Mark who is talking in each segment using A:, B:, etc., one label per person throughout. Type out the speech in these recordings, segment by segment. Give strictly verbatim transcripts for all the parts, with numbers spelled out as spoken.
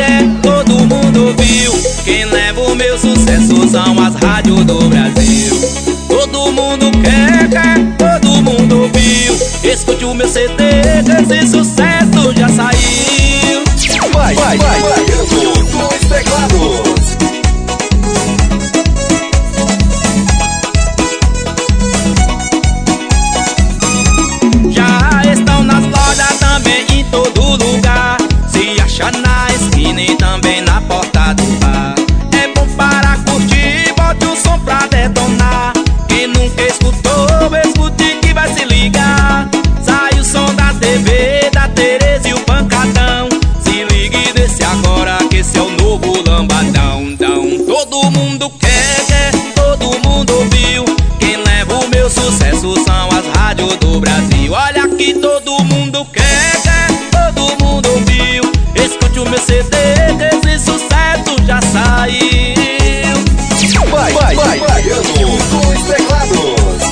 A: quer, todo mundo ouviu. Quem leva o meu sucesso são as rádios do Brasil. Todo mundo quer, quer, todo mundo ouviu. Escute o meu C D, esse sucesso já saiu.
B: Vai, vai, vai, Baiano dos Teclados.
A: Já estão nas lojas, também em todo lugar. Se acha na esquina e também na porta do bar. É bom para curtir, bote o som pra detonar. Quem nunca escutou, escute que vai se ligar. Sai o som da T V, da Tereza e o Pancadão. Se ligue desse agora, que esse é o novo lambadão, dão. Todo mundo quer, quer, todo mundo ouviu. Quem leva o meu sucesso são as rádios do Brasil. Olha que todo mundo quer, quer, todo mundo ouviu. Escute o meu C D, esse sucesso já saiu.
B: Vai, vai, vai, Baiano dos Teclados.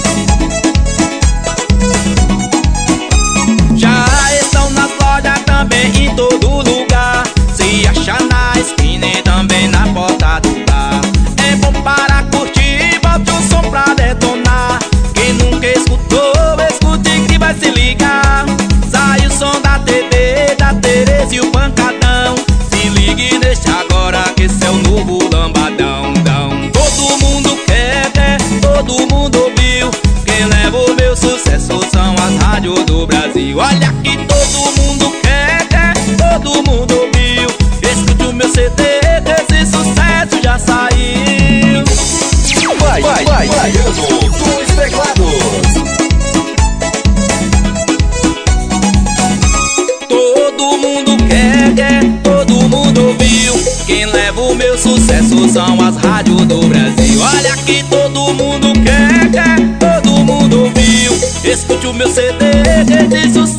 A: Já estão nas lojas, também em todo lugar. Se acha na esquina e também na porta do bar. É bom para curtir, bote o som pra detonar. Quem nunca escutou, escute que vai se ligar. Sai o som da T V, da Tereza e o Pancadão. Se ligue neste agora, que esse é o novo lambadão, dão. Todo mundo quer, quer, todo mundo ouviu. Quem leva o meu sucesso são as rádios do Brasil. Olha que todo mundo quer, quer, todo mundo ouviu. Escute o meu C D, esse sucesso já saiu.
B: Vai, vai, vai, Baiano dos Teclados.
A: Todo mundo quer, quer, todo mundo ouviu. Quem leva o meu sucesso são as rádios do Brasil. Olha que todo mundo quer, quer, todo mundo ouviu. Escute o meu C D, esse sucesso